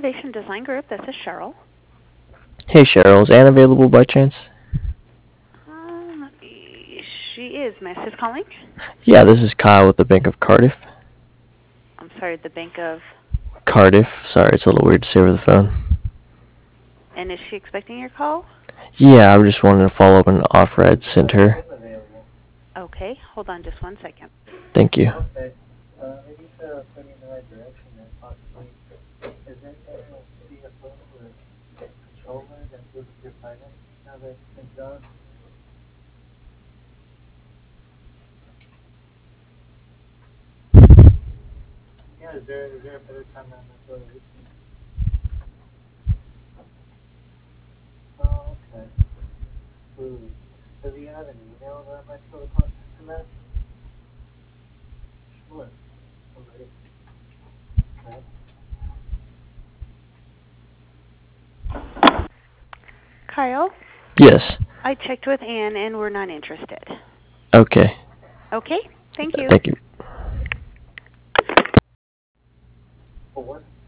Innovation Design Group. This is Cheryl. Hey Cheryl, is Anne available by chance? She is. May I assist calling? Yeah, this is Kyle with the Bank of Cardiff. I'm sorry, the Bank of... Cardiff, sorry, it's a little weird to say over the phone. And is she expecting your call? Yeah, I just wanted to follow up on an offer I'd sent her. Okay, hold on just 1 second. Thank you. Kyle, Yes. I checked with Anne and we're not interested. Okay. Okay, thank you. Thank you.